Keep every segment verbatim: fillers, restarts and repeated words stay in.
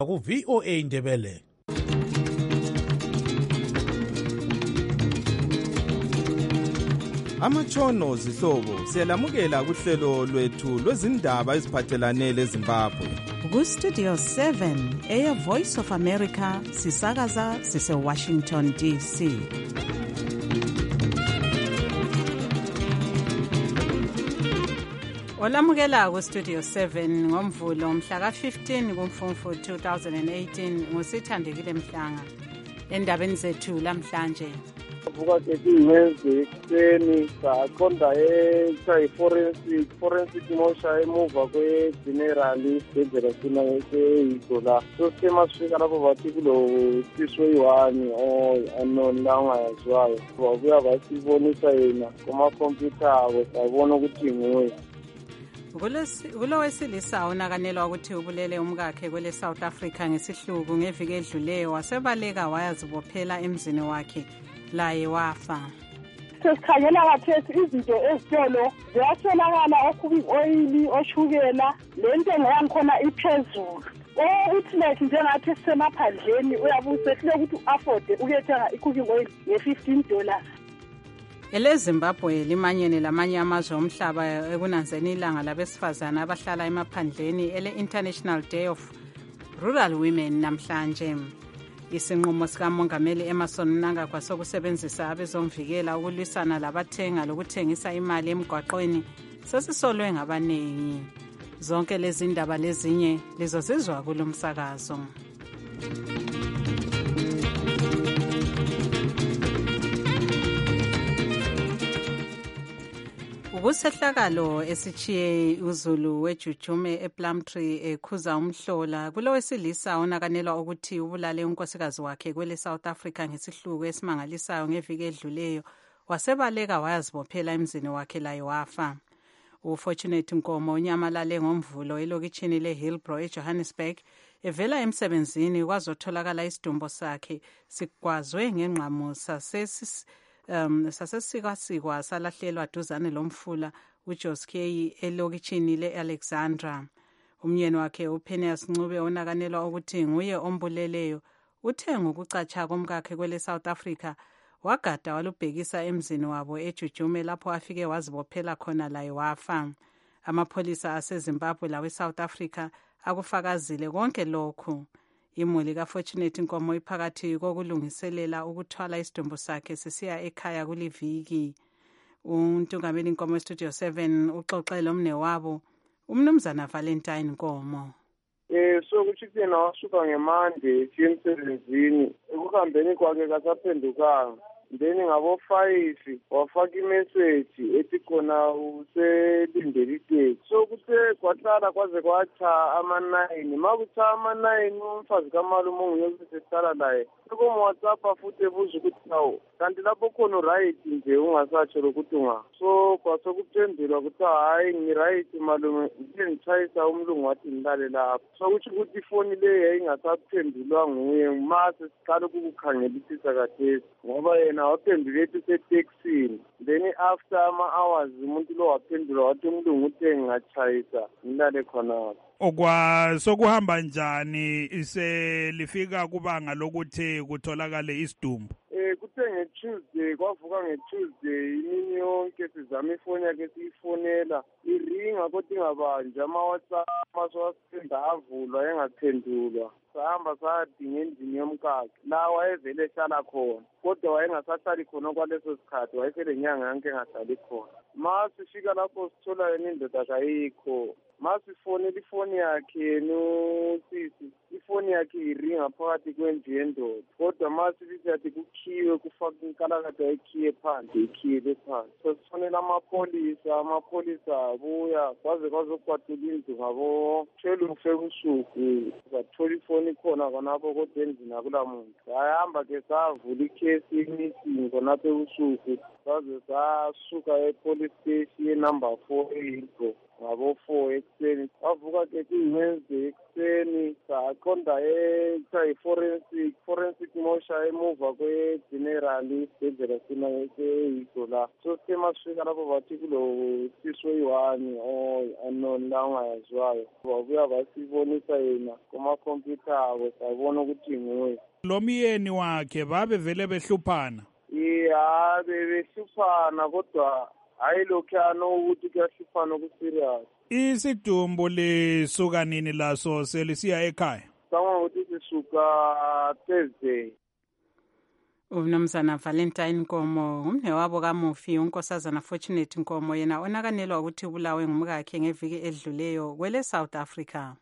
ku-V O A Ndebele. Amatshono zihlobo siyalamukela kuhlelo lwethu lwezindaba eziphathelane leZimbabwe. Ku-Studio seven, Air Voice of America, sisakaza sise-Washington D C. Olamukela ku-Studio seven ngomvulo mhla ka-fifteen kuMfumfu two thousand eighteen ngusithandekile Mhlanga. Endabeni zethu lamhlanje. Vuka ke ingeze ekuseni saqonda e-forensic forensic mosha emuva kwe-general isibhedlela sina eyidola so semasifika lapho bathi kulo siswe yi-one unknown la ungayaziwayo babuya basibonisa yena kumakhompyutha abo sabona ukuthi nguye. Kulo wesilisa unakanelwa ukuthi ubulele umkakhe kwele South Africa ngesihluku ngeviki edluleyo wasebaleka wayazibophela emzini wakhe laye wafa. Sesikhangela kathesi izinto ezitolo ziyatholakala okubi oil oshukela lentengo yangikhona iphezulu. Ukuthi like njengathi sisemaphandleni uyabusehle ukuthi u-afford ukuyethenga i-cooking oil nge-fifteen dollars. EleZimbabwe limanyene lamanye amazwe omhlaba ekunanzeni ilanga labesifazana abahlala emaphandleni ele-International Day of Rural Women namhlanje. Isinqumo sikamongameli Emmerson Mnangagwa sokusebenzisa abezomvikela ukulwisana labathenga lokuthengisa imali emgwaqweni sesisolwe ngabaningi. Zonke lezi ndaba lezinye lizosizwa kulomsakazo. Ukusehlakalo esichiye uZulu wejujume ePlumtree ekhuza umhlola kulo wesilisa onakanelwa ukuthi ubulale unkosikazi wakhe kwele South Africa ngesihluku esimangalisayo ngeviki edluleyo wasebaleka wayazibophela emzini wakhe laye wafa. uFortunate Nkomo unyamalale ngomvulo elokitshini leHillbrow eJohannesburg evela emsebenzini kwazotholakala isidumbu sakhe sikwazwe ngengqamu sasesi Um, sasesikwasikwa salahlelwa duzane lomfula uJoskey elokitshini le-Alexandra. Umyeni wakhe uPenius Ncube onakanelwa ukuthi nguye ombuleleyo uthe ngokucatsha komkakhe kwele South Africa wagada walubhekisa emzini wabo ejujume lapho afike wazibophela khona laye wafa. Amapholisa aseZimbabwe lawe South Africa akufakazile konke lokhu. Imuli kaFortunate Nkomo iphakathi kokulungiselela ukuthwala isidumbu sakhe sisiya ekhaya kuliviki. Untungameli Nkomo Studio seven uxoxele umnewabo umnumzana Valentine Nkomo. Eh so kuthi yena wasuka ngemande emsebenzini ukuhambeni kwakhe kasaphendukanga. Then ngabo five wafaka imessage ethi khona uselindele iteksi. So kuthe kwahlala kwaze kwacha ama nine makucha ama nine umfazi kamalume onguyesehlala laye kuma WhatsApp futhi ebuza ukuthi nawo kanti lapho khona right nje ungasatsho ukuthi unga. So kwasokuphendula ukuthi hayi ngi right malume ngitshayisa umlungu wathi ngilale lapho. So kuthi ukuthi ifoni le yayingasaphendulwa nguye mase siqala ukukukhangelisisa kathesi ngoba yena waphendula ethi seteksini. Then after ama hours umuntu lo waphendula wathi umlungu uthe ngingachayisa ngilale khona. Okwa sokuhamba njani ise lifika kubanga lokuthi kutholakale isidumbu? Eh kuthe ngeTuesday kwavuka ngeTuesday imini yonke sizama ifoni yakhe siyifonela iringa kodwa ingabanje ama WhatsApp maswasenda avulwa engaphendulwa. Sahamba sadinga endini yomkakhe la wayevele ehlala khona kodwa wayengasahlali khona kwaleso sikhathi wayesele nyanga yonke engahlali khona. Masifika lapho sithola yena indoda kayikho masifonela ifoni yakhe nosisi ifoni yakhe iringa phakathi kwendlu yendoda kodwa masifika yathi kukhiwe kufaka inkalakade ayikhiye phandle ikhiye phandle. So sifonela amapholisa amapholisa abuya kwaze kwazokwatula indlu ngabo twelve ebusuku bathola ifoni khona khonapho kodwa endlini akula muntu. Sayahamba ke savula ikhesi imissing khonapho ebusuku saze sasuka e-police station ye-number four eHillbrow ngabo-four ekuseni. Wavuka ke kuyi-Wednesday ekuseni saqonda ekuthiwa yi-forensic forensic mosha emuva kwe-general isibhedlela sina eHillbrow la. So sithe masifika lapho bathi kulo sisi oyi-one unknown la ongayaziwayo babuya basibonisa yena kumakhompyutha abo sabona ukuthi nguye. Lo myeni wakhe babe vele behluphana? Yeah, bebehluphana kodwa hayi lokhuyana ukuthi kuyahluphana ku-serious. Isidumbu lisuka nini laso selisiya ekhaya? Sangwa ukuthi sisuka Thursday. Umnumzana Valentine Nkomo umnewabo kaMufi unkosazana Fortunate Nkomo yena onakanelwa ukuthi ubulawe ngumkakhe ngeviki edluleyo kwele South Africa.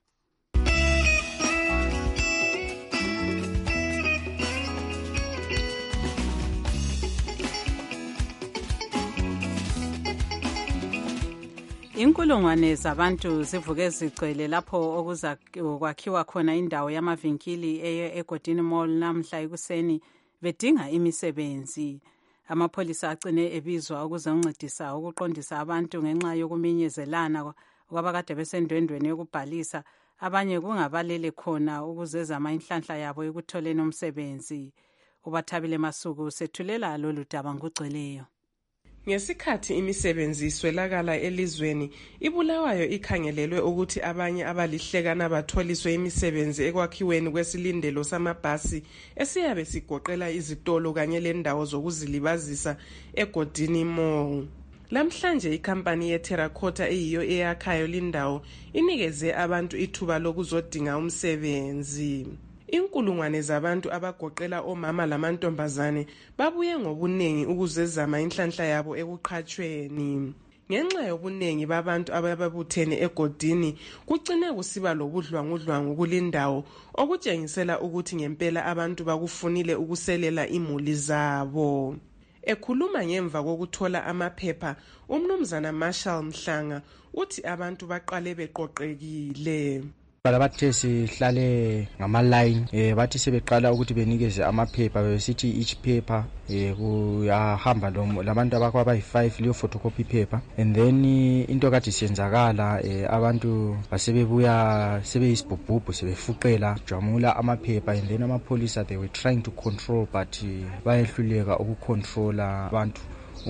Inkulungwane zabantu zivuke zigcwele lapho okuza kwakhiwa khona indawo yamavinkili eye eGodini Mall namhla ekuseni bedinga imisebenzi. Amapholisa agcine ebizwa ukuze uncedisa ukuqondisa abantu ngenxa yokuminyezelana kwabakade besendwendweni yokubhalisa, abanye kungabalele khona ukuzezama inhlanhla yabo ekutholeni umsebenzi. Ubathabile Masuku sethulela lolu daba ngugcweleyo. Ngesikhathi imisebenzi iswelakala elizweni, iBulawayo ikhangelelwe ukuthi abanye abalihlekana batholiswe imisebenzi ekwakhiweni kwesilindelo samabhasi esiyabe sigoqela izitolo kanye lendawo zokuzilibazisa eGodini Mall. Lamhlanje ikhampani yeTerracotta eyiyo eyakhayo lindawo inikeze abantu ithuba lokuzodinga umsebenzi. Inkulungwane zabantu abagoqela omama lamantombazane babuye ngobunengi ukuzezama inhlanhla yabo ekuqhatshweni. Ngenxa yobunengi babantu ababuthene egodini kucine kusiba lobudlwangudlwangu kulindawo okutshengisela ukuthi ngempela abantu bakufunile ukuselela imuli zabo. Ekhuluma ngemva kokuthola amaphepha, umnumzana Marshall Mhlanga uthi abantu baqale beqoqekile. Bathe sihlale ngama-line eh bathi sebeqala ukuthi benikeze amaphepha besithi each paper eh kuyahamba labantu abakho abayi-five leyo photocopy paper, and then into kade siyenzakala eh abantu basebebuya sebeyisibhubhubhu sebefuqela jamula amaphepha, and then amapholisa they were trying to control but bayehluleka ukucontrola abantu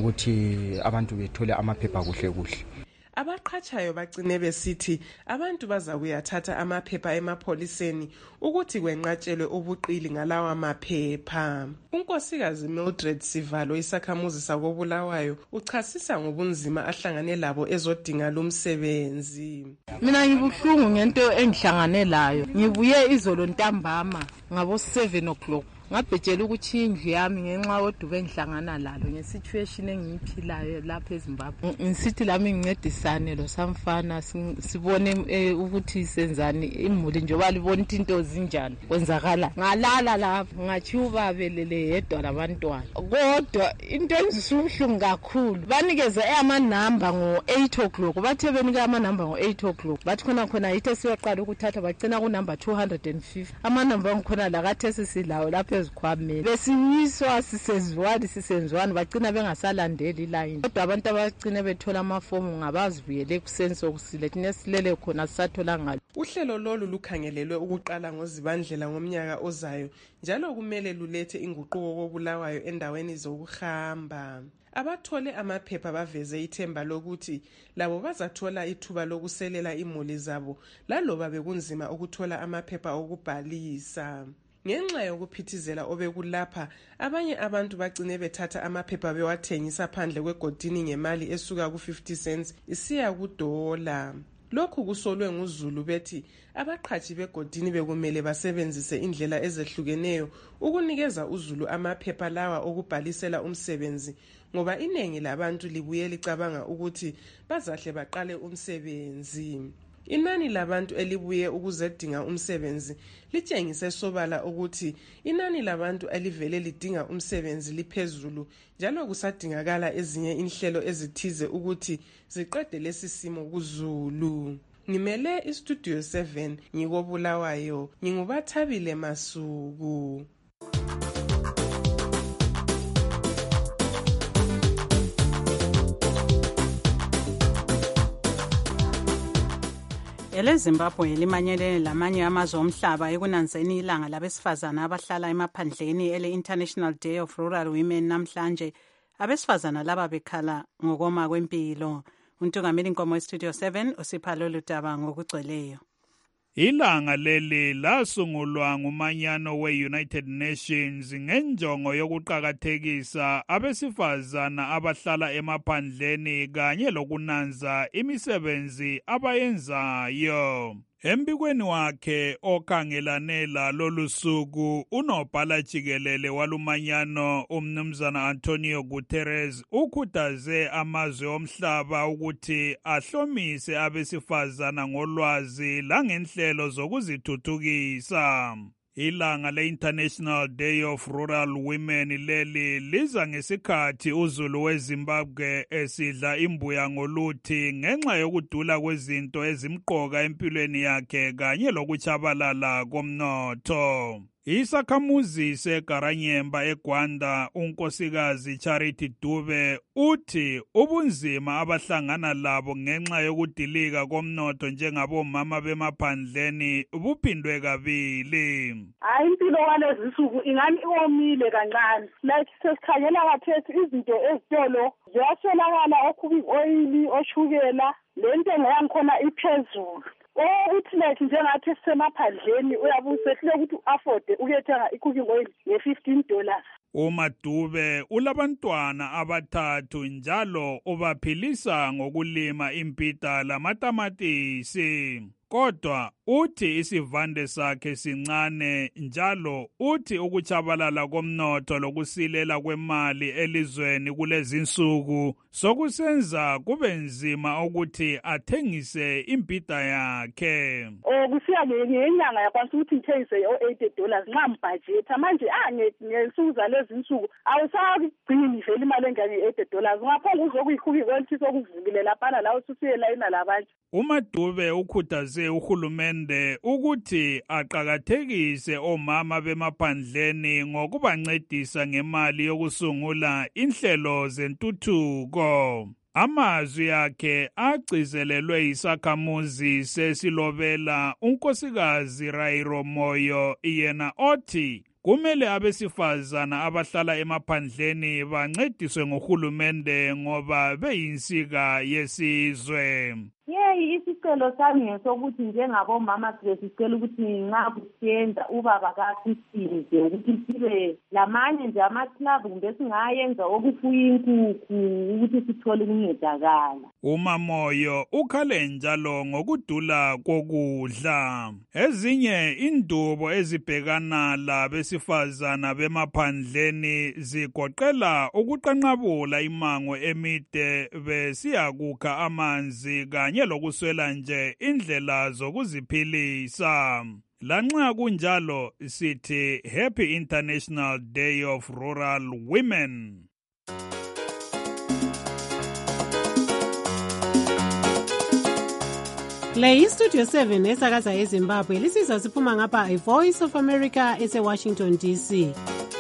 ukuthi abantu bethole amaphepha kuhle kuhle. Abaqhatshayo bagcine besithi abantu baza kuyathatha amaphepha emapholiseni ukuthi kwenqatshelwe ubuqili ngalawa maphepha. Unkosikazi Mildred Sivalo isakhamuzi sakoBulawayo uchasisa ngobunzima ahlangane labo ezodinga lumsebenzi. Mina ngibuhlungu ngento engihlangane layo. Ngibuye izolo ntambama ngabo seven o'clock. Ngabhejela ukuthi indlu yami ngenxa yodubo engihlangana lalo ngesituation engiyiphilayo lapha eZimbabwe. Ngisithi lami ngincedisane lo samfana sibone ukuthi senzani imuli njoba libona into zinjani kwenzakala. Ngalala lapha ngachiuba belele yedwa labantwana. Kodwa into engisubuhlungu kakhulu banikeze ama number ngo eight o'clock. Bathe benika ama number ngo eight o'clock. Bathi khona khona yithe siyoqala ukuthatha bagcina ku number two hundred fifty. Ama number ngikhona la kathe sisilawo lapha ezikhwameni. Besinyiswa sisezwani sisenzwani bagcina bengasalandeli line. Kodwa abantu abagcina bethola amafomu ngabazivuyele ekuseni sokusile thina silele khona sisathola ngalo. Uhlelo lolu lukhangelelwe ukuqala ngoZibandlela ngomnyaka ozayo njalo kumele lulethe inguquko koBulawayo endaweni zokuhamba. Abathole amaphepha baveze ithemba lokuthi labo bazathola ithuba lokuselela imuli zabo laloba bekunzima ukuthola amaphepha okubhalisa. Ngenxa yokuphithizela obekulapha, abanye abantu bagcine bethatha amaphepha bewathengisa phandle kwegodini ngemali esuka ku fifty cents isiya ku dollar. Lokhu kusolwe nguZulu bethi abaqhathi begodini bekumele basebenzise indlela ezehlukeneyo ukunikeza uZulu amaphepha lawa okubhalisela umsebenzi, ngoba inengi labantu libuye licabanga ukuthi bazahle baqale umsebenzi. Inani labantu elibuye ukuzedinga umsebenzi litshengise sobala ukuthi inani labantu elivele lidinga umsebenzi liphezulu njalo kusadingakala ezinye inhlelo ezithize ukuthi ziqede lesi simo kuZulu. Ngimele iStudio seven ngikoBulawayo, ngingubathabile Masuku. eleZimbabwe limanyelene lamanye amazwe omhlaba ekunanzeni ilanga labesifazana abahlala emaphandleni ele-International Day of Rural Women namhlanje. Abesifazana laba bekhala ngokoma kwempilo. Untungameli Nkomo eStudio seven usipha lolu daba ngokugcweleyo. Ilanga leli lasungulwa ngumanyano we-United Nations ngenjongo yokuqakathekisa abesifazana abahlala emaphandleni kanye lokunanza imisebenzi abayenzayo. Embikweni wakhe okhangelane lolu suku, unobhala jikelele walumanyano umnumzana Antonio Guterres ukhuthaze amazwe omhlaba ukuthi ahlomise abesifazana ngolwazi langenhlelo zokuzithuthukisa. Ilanga le-International Day of Rural Women leli liza ngesikhathi uzulu weZimbabwe esidla imbuya ngoluthi ngenxa yokudula kwezinto ezimqoka empilweni yakhe kanye lokuchabalala komnotho. Isakhamuzi seGaranyemba eGwanda unkosikazi Charity Dube uthi ubunzima abahlangana labo ngenxa yokudilika komnotho njengabomama bemaphandleni buphindwe kabili. Hayi impilo walezi nsuku ingani iwomile kancane. Like sesikhangela kathesi izinto ezitolo ziyaswelakala okubi oil, oshukela, lento ngiyakhona iphezulu. Oh, uthi like njengathi sisemaphandleni uyabusehle ukuthi u-afforde ukuyethenga i-cooking oil nge-fifteen dollars. uMadube ulabantwana abathathu njalo ubaphilisa ngokulima impita lamatamatisi. Kodwa uthi isivande sakhe sincane njalo uthi ukuchabalala komnotho lokusilela kwemali elizweni kulezinsuku sokusenza kube nzima ukuthi athengise impita yakhe. Oh, kusiya ngenyanga yakwanisa ukuthi ngithengise o-eighty dollars nxa mbudget manje ah ngensuku zalezinsuku awusagcini vele imali engane-eighty dollars ngapha uzokuyikhuki konke sokuvukile lapha la ususiyelayina labanye. uMadube ukhuthaze uhulumende ukuthi aqakathekise omama bemaphandleni ngokubancedisa ngemali yokusungula inhlelo zentuthuko. Amazwi akhe agcizelelwe isakhamuzi sesilobela unkosikazi Rairo Moyo yena othi kumele abesifazana abahlala emaphandleni bancediswe ngohulumende ngoba beyinsika yesizwe. Yeyi isicelo sami ngesokuthi njengabomama sicela ukuthi nxa kusenza ubaba kasisize ukuthi sibe lamanye nje amaclub kumbe singayenza okufuya inkukhu ukuthi sithole ukuncedakala. uMamoyo ukhale njalo ngokudula kokudla. Ezinye indubo ezibhekana labesifazana bemaphandleni zigoqela ukuqanqabula imango emide besiyakukha amanzi kanye lokuswela nje indlela zokuziphilisa. Lanxa kunjalo sithi Happy International Day of Rural Women. Le iStudio seven esakaza eZimbabwe lisizwa siphuma ngapha iVoice of America ese-Washington D C.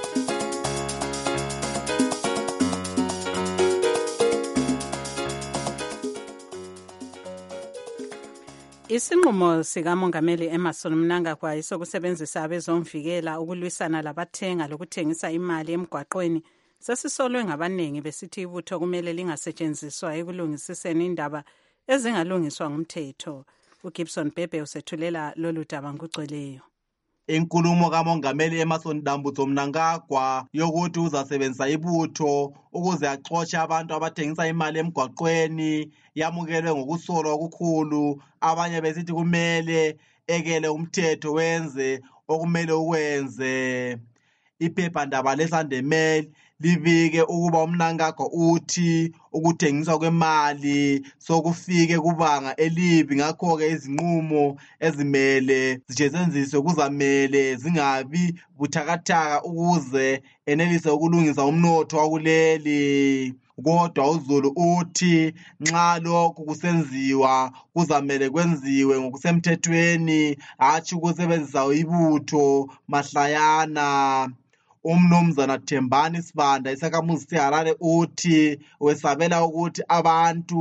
Isinqumo sikamongameli Emmerson Mnangagwa isokusebenzisa abezomvikela ukulwisana labathenga lokuthengisa imali emgwaqweni sesisolwe ngabaningi besithi ibutho kumele lingasetshenziswa ekulungisiseni indaba ezingalungiswa ngumthetho. uGibson Bhebhe usethulela lolu daba ngugcweleyo. Inkulumo kamongameli Emmerson Dambudzo Mnangagwa yokuthi uzasebenzisa ibutho ukuze axotshe abantu abathengisa imali emgwaqweni yamukelwe ngokusolwa okukhulu. Abanye besithi kumele ekele umthetho wenze okumele ukwenze. Iphephandaba leSunday Mail libike ukuba uMnangagwa uthi ukuthengiswa kwemali sokufike kubanga elibi, ngakho-ke izinqumo ezimele zisetshenziswe kuzamele zingabi buthakathaka ukuze enelise ukulungisa umnotho wakuleli. Kodwa uZulu uthi nxa lokhu kusenziwa kuzamele kwenziwe ngokusemthethweni, hatshi ukusebenzisa ibutho mahlayana. Umnumzana Thembani Sibanda isakhamuzi seHarare uthi wesabela ukuthi abantu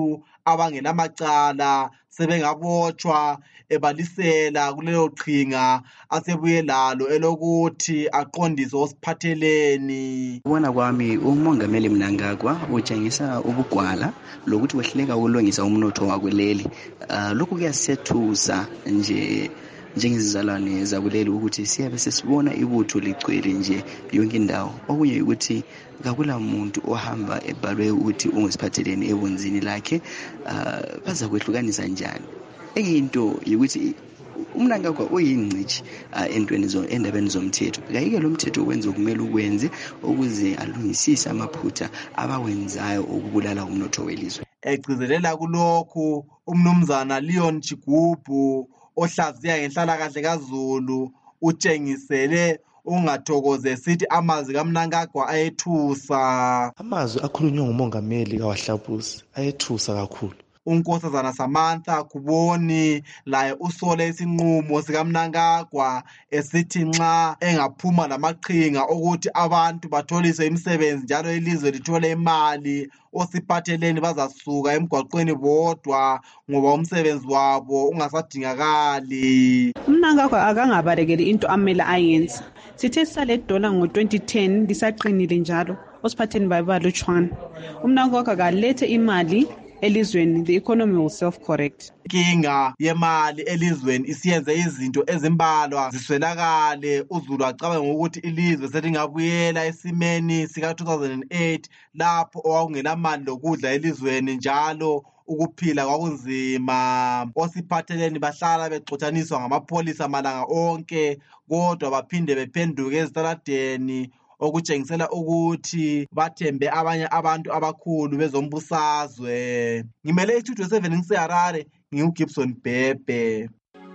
abangenamacala sebengabotshwa ebalisela kulelo qhinga asebuye lalo elokuthi aqondiswe osiphatheleni. Ubona kwami umongameli Mnangagwa utshengisa ubugwala lokuthi wehluleka ukulungisa umnotho wakuleli. Uh, lokhu kuyasethusa nje njengezizalwane zakuleli ukuthi siyabe sesibona ibutho ligcwele nje yonke indawo. Okunye ukuthi akula muntu ohamba ebhalwe ukuthi ungesiphatheleni ebunzini lakhe, uh, baza kwehlukanisa njani. Enye into ukuthi uMnangagwa uyingcici uh, entweni zo endabeni zomthetho. Kayike lo mthetho wenza okumele ukwenze ukuze alungisise amaphutha abawenzayo ukubulala umnotho welizwe. Egcizelela kulokhu umnumzana Leon Chigubu ohlaziya ngenhlalakahle kaZulu utshengisele ungathokoze sithi amazwi kaMnangagwa ayethusa. Amazwi akhulunywa ngumongameli kaWahlabusi ayethusa kakhulu. Unkosazana Samantha Kuboni laye usole isinqumo sikaMnangagwa esithi nxa engaphuma lamaqhinga ukuthi abantu batholiswe imisebenzi njalo ilizwe lithole imali osiphatheleni bazasuka emgwaqweni bodwa ngoba umsebenzi wabo ungasadingakali. uMnangagwa akangabalekeli into amele ayenze. Sithe sale dollar ngo twenty ten lisaqinile njalo osiphatheni babalutshwana. uMnangagwa akalethe imali elizweni, the economy will self-correct. Inkinga yemali elizweni isiyenze izinto ezimbalwa ziswelakale. uZulu acabange ukuthi ilizwe selingabuyela esimeni sika two thousand eight lapho owakungenamali lokudla elizweni njalo ukuphila kwakunzima. Osiphatheleni bahlala bexotshaniswa ngamapholisa malanga onke kodwa baphinde bephenduke ezitaladeni okutshengisela ukuthi bathembe abanye abantu abakhulu bezombusazwe. Ngimele istudio seven ngiseHarare, nginguGibson Bhebhe.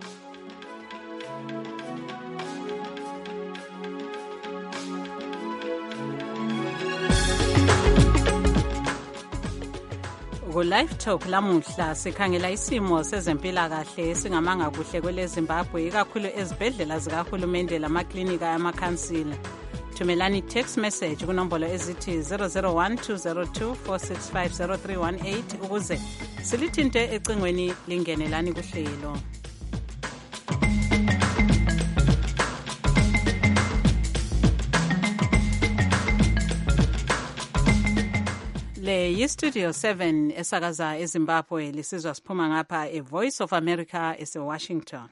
Ku-Live Talk lamuhla sikhangela isimo sezempilakahle esingamanga kuhle kwele Zimbabwe, ikakhulu ezibhedlela zikahulumende lamaklinika amakhansila. Thumelani text message kunombolo ezithi zero zero one two zero two four six five zero three one eight ukuze silithinte ecingweni lingenelani kuhlelo. Le yi-Studio seven esakaza eZimbabwe, lisizwa siphuma ngapha e-Voice of America ese-Washington.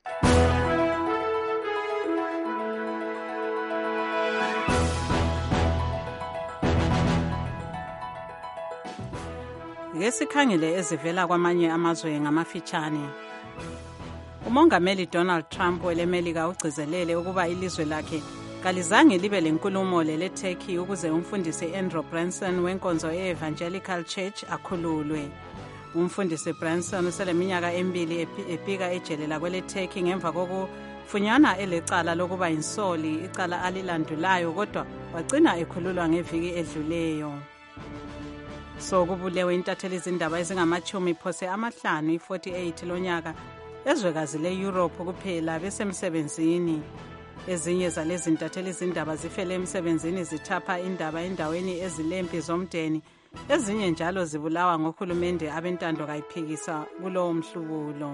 Ngesikhangele ezivela kwamanye amazwe ngamafitshane. Umongameli Donald Trump welemelika ugcizelele ukuba ilizwe lakhe kalizange libe lenkulumo lele Turkey ukuze umfundisi Andrew Branson wenkonzo e-Evangelical Church akhululwe. Umfundisi Branson useleminyaka emibili epika ejelela kwele Turkey ngemva kokufunyana elecala lokuba insoli, icala alilandulayo kodwa wagcina ekhululwa ngeviki edluleyo. So kubulewe intatheli izindaba ezingamachumi phose amahlanu i-forty-eight lonyaka ezwekazi le-Europe kuphela besemsebenzini. Ezinye zalezi ntatheli izindaba zifele emsebenzini zithapha indaba endaweni ezilempi zomdeni, ezinye njalo zibulawa ngohulumende abentando kayiphikisa kulowo mhlubulo.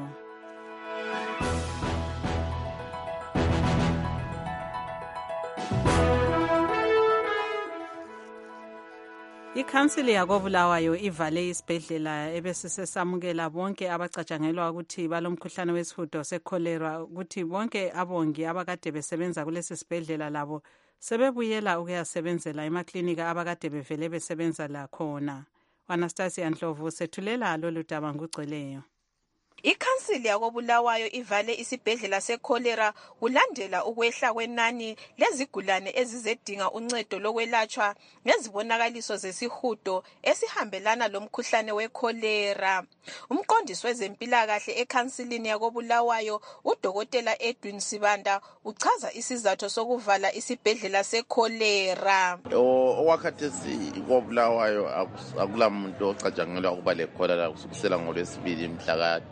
Ikhansili yakobulawayo ivale isibhedlela ebesisesamukela bonke abacatshangelwa ukuthi balomkhuhlane wesihudo sekholera ukuthi bonke abongi abakade besebenza kulesi sibhedlela labo sebebuyela ukuyasebenzela emaklinika abakade bevele besebenza la khona. Anastasia Ndlovu sethulela lolu daba ngugcweleyo. Ikhansili yakobulawayo ivale isibhedlela sekholera kulandela ukwehla kwenani lezigulane ezizedinga uncedo lokwelatshwa ngezibonakaliso zesihudo esihambelana lomkhuhlane wekholera. Umqondisi wezempilakahle ekhansilini yakobulawayo udokotela Edwin Sibanda uchaza isizathu sokuvala isibhedlela sekholera. Owakhathesi kobulawayo akula muntu ocatshangelwa ukuba lekholera kusukela ngolwesibili mhla ka ten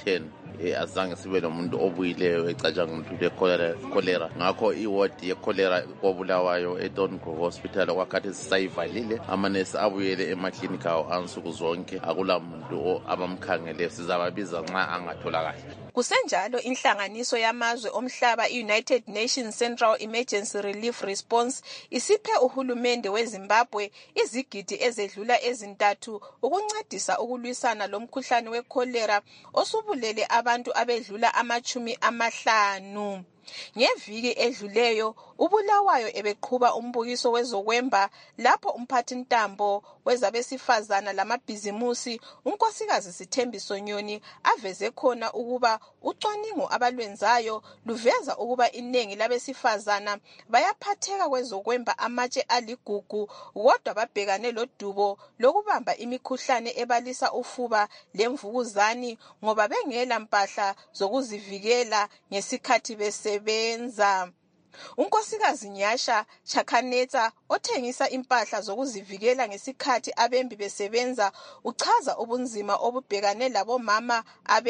eh, azange sibe nomuntu obuyileyo ecatshwa ngumuntu le-cholera. Ngakho iward ye-cholera koBulawayo eTongo Hospital okwakhathi sisayivalile, amanesi abuyele emaklinika awo ansuku zonke, akula muntu abamkhangele, sizababiza nxa angatholakali. Kusenjalo inhlanganiso yamazwe omhlaba i-United Nations Central Emergency Relief Response isiphe uhulumende weZimbabwe izigidi ezedlula ezintathu ukuncedisa ukulwisana lomkhuhlane wecholera osubulele abantu abedlula amachumi amahlanu. Ngeviki edluleyo uBulawayo ebeqhuba umbukiso wezokwemba lapho umphathintambo wezabesifazana lamabhizimusi unkosikazi Sithembiso Nyoni aveze khona ukuba ucwaningo abalwenzayo luveza ukuba inengi labesifazana bayaphatheka kwezokwemba amatshe aligugu, kodwa babhekane lodubo lokubamba imikhuhlane ebalisa ufuba lemvukuzani ngoba bengela mpahla zokuzivikela ngesikhathi besebenza. Unkosikazi Nyasha Chakanetsa othengisa impahla zokuzivikela ngesikhathi abembi besebenza uchaza ubunzima obubhekane labomama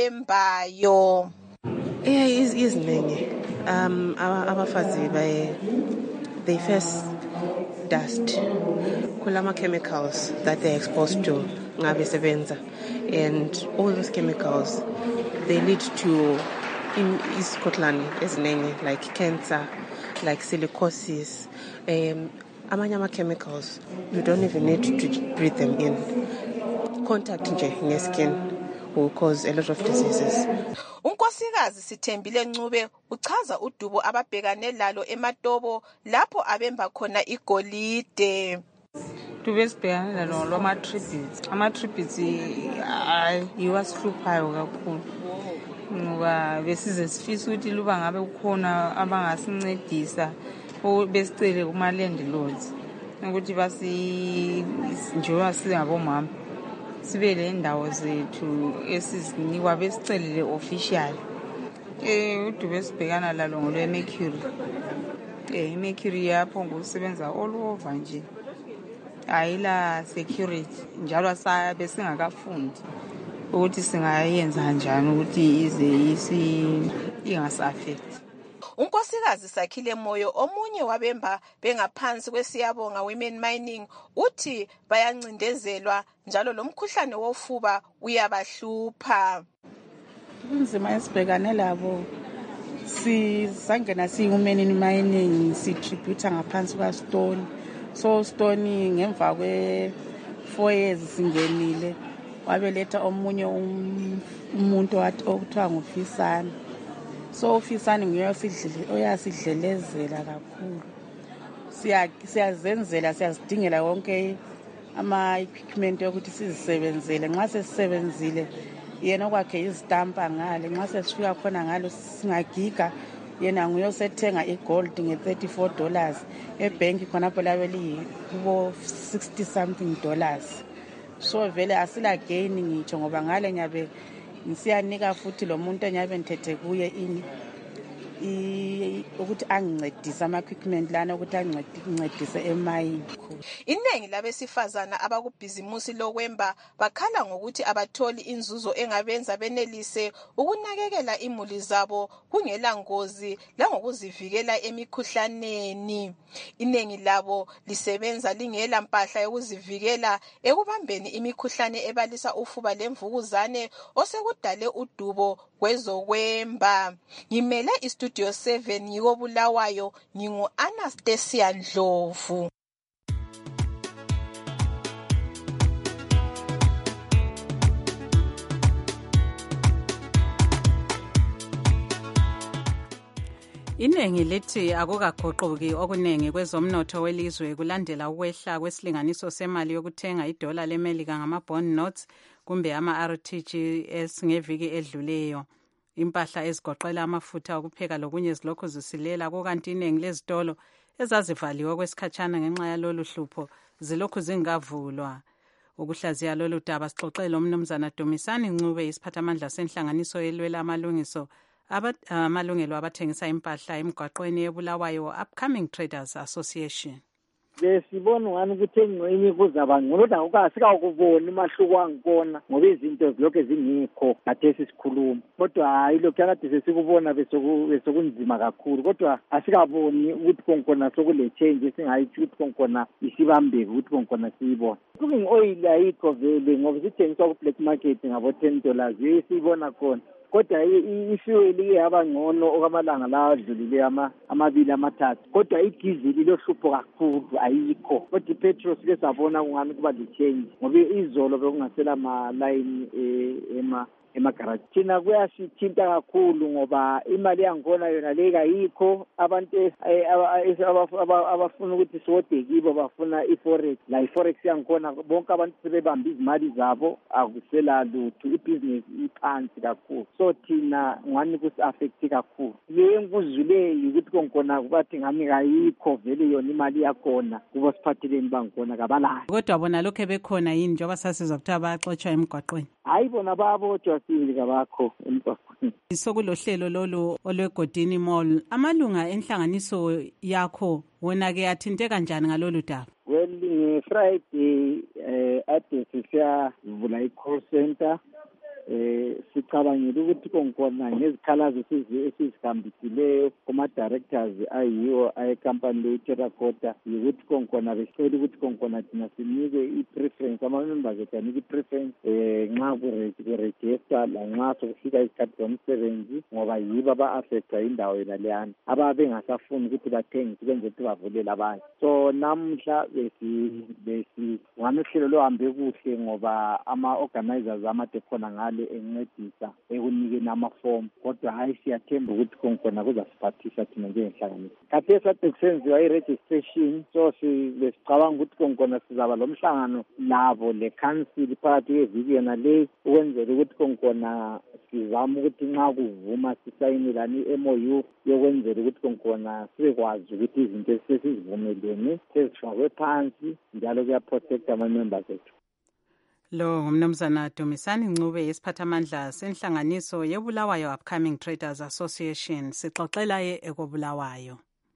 abembayo. Eh iziningi um abafazi baye they face dust, kulama chemicals that they're exposed to ngabe sebenza, and all those chemicals they lead to in isikhohlane eziningi like cancer, like silicosis, um amanye ama chemicals you don't even need to breathe them in. Contact nje ngeskin will cause a lot of diseases. Unkosikazi Sithembile Ncube uchaza udubo ababhekane lalo eMatobo lapho abemba khona igolide. Tube sibhekane lalo lwama tributes. Ama tributes yiwasihluphayo kakhulu. Ngoba besize sifisa ukuthi luba ngabe kukhona abangasincedisa besicele kuma landlords ukuthi basi njengoba singabomama sibele indawo zethu esizinikwa besicelele official. Eh udube sibhekana lalo ngolwe Mercury. Eh Mercury yapho ngokusebenza all over nje. Ayila security njalo asabe singakafundi ukuthi singayenza kanjani ukuthi ize isi ingasaffect. Unkosikazi Sakhile Moyo omunye wabemba bengaphansi kwesiyabonga Women Mining uthi bayancindezelwa njalo lomkhuhlane wofuba uyabahlupha. Kunzima esibhekane labo sizangena si Women Mining si tribute ngaphansi kwa Stone. So Stone ngemva kwe four years singenile wabeletha omunye umuntu wathi okuthiwa ngufisana. So ufisana ngiyosidlile oyasidlelezela kakhulu. Siya siyazenzela siyazidingela konke ama equipment yokuthi sizisebenzele nxa sesisebenzile yena okwakhe izistampa ngale nxa sesifika khona ngalo singagiga yena nguyosethenga igold nge thirty-four dollars ebank khonapho labeli kubo sixty something dollars. So vele asila gain ngitsho ngoba ngale nyabe ngisiyanika futhi lo muntu enyabe ngithethe kuye ini ukuthi angincedise ama equipment lana ukuthi angincedise emayini. Inengi labesifazana abakubhizimusi lokwemba bakhala ngokuthi abatholi inzuzo engabenza benelise ukunakekela imuli zabo kungela ngozi langokuzivikela emikhuhlaneni. Inengi labo lisebenza lingela mpahla yokuzivikela ekubambeni imikhuhlane ebalisa ufuba lemvukuzane osekudale udubo kwezokwemba. Ngimele istudio seven yiko Bulawayo ngingu Anastasia Ndlovu. Inengi lithi akukaguquki okunengi kwezomnotho welizwe kulandela ukwehla kwesilinganiso semali yokuthenga idola leMelika ngama-bond notes kumbe ama-R T G S ngeviki edluleyo. Impahla ezigoqela amafutha okupheka lokunye zilokhu zisilela kukanti iningi lezitolo ezazivaliwe kwesikhatshana ngenxa yalolu hlupho zilokhu zingavulwa. Ukuhlaziya lolu daba sixoxele umnumzana Dumisani Ncube isiphathamandla senhlanganiso yelwela amalungiso amalungelo abathengisa impahla emgwaqweni eBulawayo Upcoming Traders Association. besibona ngani ukuthi engcweni kuzaba ngcono kodwa akukasikakuboni umahluko wangibona ngoba izinto zilokhu zingikho kathesi sikhuluma kodwa hayi lokhu akade sesikubona besokunzima kakhulu kodwa asikaboni ukuthi konkona sokule change esingayitsho ukuthi konkona isibambeke ukuthi konkona siyibona cooking oil ayikho vele ngoba sithengiswa ku-black market ngabo-ten dollars yiyo siyibona khona kodwa i-fuel iyaba ngcono okwamalanga lawa adlulile amabili amathathu kodwa idizili lohlupho kakhulu ayikho kodwa ipetrol sike sabona kungani kuba le-change ngoba izolo bekungasela malayini ema emagaraji thina kuyasithinta kakhulu ngoba imali yangikhona yona le kayikho abantu abafuna ukuthi siwode kibo bafuna i-forex la i-forex yangikhona bonke abantu sebebamba izimali zabo akusela lutho ibhizinesi iphansi kakhulu so thina ngani kusi-affecti kakhulu le enkuzuleyo ukuthi konkhona kubathi ngani kayikho vele yona imali yakhona kubo siphatheleni bangikhona kabalayo kodwa bona lokhu bekhona yini njengoba sasizwa kuthiwa baxotshwa emgwaqweni hayi bona babotshwa sibili kabakho emgwaqweni sokulohlelo lolu olwegodini mall amalunga enhlanganiso yakho wona-ke athinteka kanjani ngalolu daba well nge-friday eh ade sisiyavula i-call center eh sicabangile ukuthi konkhona ngezikhalazo esizihambisileyo kuma-directors ayiwo ayecompany le-terracotta yikuthi konkhona besicela ukuthi konkhona thina sinike i-preference ama-members ethu anike i-preference um nxa kurejista lanxa sokufika isikhathi zomsebenzi ngoba yibo aba-affectwa indawo yona leyana ababe bengasafuni ukuthi bathengise benze ukuthi bavulele abanye so namhla besi ngani uhlelo luhambe kuhle ngoba ama-organizers amade khona ngale encedisa ekunikeni amafomu kodwa hayi siyathemba ukuthi konkhona kuzasiphathisa thina njengenhlanganiso khathesi kade kusenziwa i-registration so besicabanga ukuthi konkhona sizaba lo mhlangano labo le-council phakathi kweviki yona le ukwenzela ukuthi konkhona sizama ukuthi nxa kuvuma sisayinelane i-M O U yokwenzela ukuthi konkhona sibekwazi ukuthi izinto esesizivumelene sezifakwe phansi njalo kuyaprotecta ama-members ethu lo ngumnumzana Dumisani Ncube yesiphathamandla senhlanganiso yeBulawayo Upcoming Traders Association sixoxela ye ekobulawayo.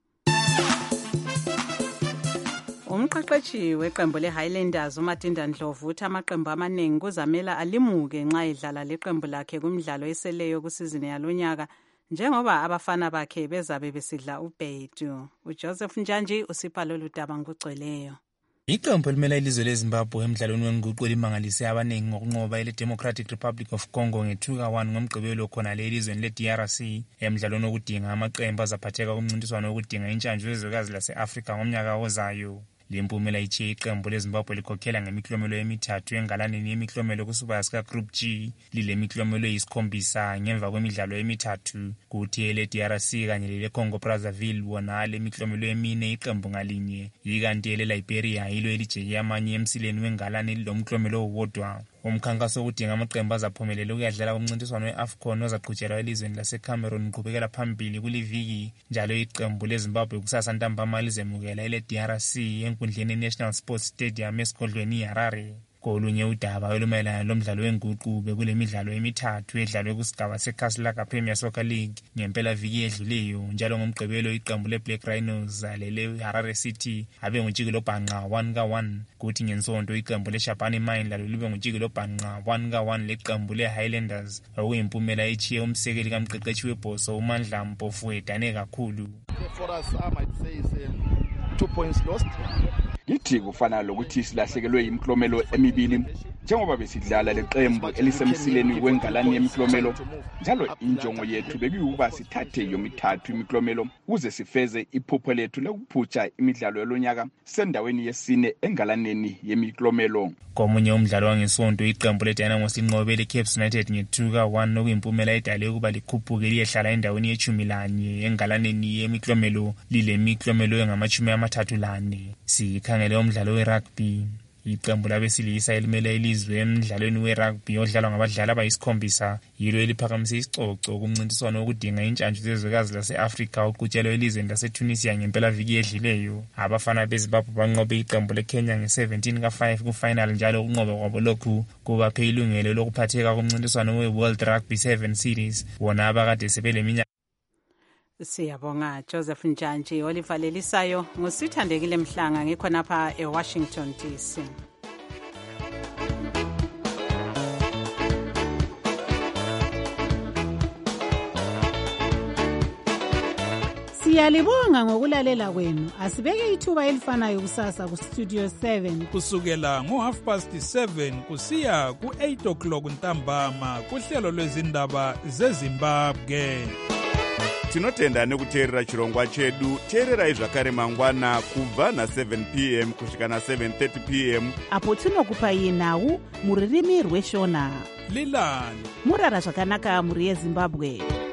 Umqeqeshi weqembu leHighlanders uMatinda Ndlovu uthi amaqembu amaningi kuzamela alimuke nxa edlala leqembu lakhe kumidlalo eseleyo kusizini yalonyaka njengoba abafana bakhe bezabe besidla ubhedu. uJoseph Njanji usipha lolu daba ngokugcweleyo. Iqembu elimela ilizwe leZimbabwe emidlalweni wenguqu limangalise abaningi ngokunqoba ile Democratic Republic of Congo nge-two ka one ngomgqibelo khona le elizweni le-D R C emidlalweni wokudinga amaqembu azaphatheka kumncintiswano wokudinga intshantshu yezwekazi lase-Afrika ngomnyaka ozayo. Limpumela ichiye iqembu leZimbabwe likhokhela ngemiklomelo emithathu engalaneni yemiklomelo kusuka sika Group G lilemiklomelo eyisikhombisa ngemva kwemidlalo emithathu kuthi ele D R C kanye lele Congo Brazzaville wona le miklomelo emine iqembu ngalinye ikanti ele Liberia yilo elijeke amanye emsileni wengalane lomklomelo owodwa. Umkhankaso wokudinga amaqembu azaphumelela ukuyadlala kumncintiswano we-AFCON ozaqhutshelwa elizweni laseCameroon uqhubekela phambili kuliviki njalo iqembu leZimbabwe kusasa ntambama lizemukela ele D R C enkundleni ye-National Sports Stadium esigodlweni iHarare. Kolunye udaba olumayelana lomdlalo wenguqu bekule midlalo emithathu edlalwe kusigaba seCastlelaga Premier Soccer League ngempela viki edluleyo njalo ngomgqibelo iqembu leBlack Rhinos lele Harare City abe ngujikelo bhanqa one ka one kuthi ngensonto iqembu leShabani Mine lalo libe ngujikelo bhanqa one ka one leqembu leHighlanders okuyimpumela echiye umsekeli kamqeqeshi webhoso uMandla Mpofu edane kakhulu. For us, I might say is uh, two points lost. Yithi kufana lokuthi silahlekelwe imiklomelo emibili njengoba besidlala leqembu elisemsileni wengalani yemiklomelo njalo injongo yethu bekuyukuba sithathe yomithathu imiklomelo ukuze sifeze iphupho lethu lokuphutsha imidlalo yolonyaka sendaweni yesine engalaneni yemiklomelo. Komunye umdlalo wangesonto iqembu leDynamos linqobe leCape United nge-two ka one okuyimpumela edale ukuba likhuphuke liyehlala endaweni yeshumi lanye engalaneni yemiklomelo lile miklomelo engamashumi amathathu lane. Sikhangele umdlalo werugby iqembu labesilisa elimele ilizwe emidlalweni werugby odlalwa ngabadlali abayisikhombisa yilo eliphakamise isicoco kumncintiswano wokudinga intshantshu zezwekazi lase-Afrika oqhutshelwe elizweni laseTunisia ngempela viki edlileyo. Abafana beZimbabwe banqobe iqembu leKenya nge-seventeen ka five kufinal njalo ukunqoba kwabo lokhu kubaphe ilungelo lokuphatheka kumncintiswano we-World Rugby seven Series wona abakade sebeleminyaka Siyabonga Joseph Njantshi. Olivalelisayo ngusithandekile Mhlanga ngikhonapha eWashington D C. Siyalibonga ngokulalela kwenu. Asibeke ithuba elifanayo kusasa ku Studio seven kusukela ngo half past seven kusiya ku eight o'clock ntambama kuhlelo lwezindaba zeZimbabwe. Tinotenda nekuteerera chirongwa chedu. Teererai zvakare mangwana kubva na seven p m kusvika na seven thirty p m apo tinokupai nhau muririmi rweshona. Lilani murara zvakanaka muri yeZimbabwe.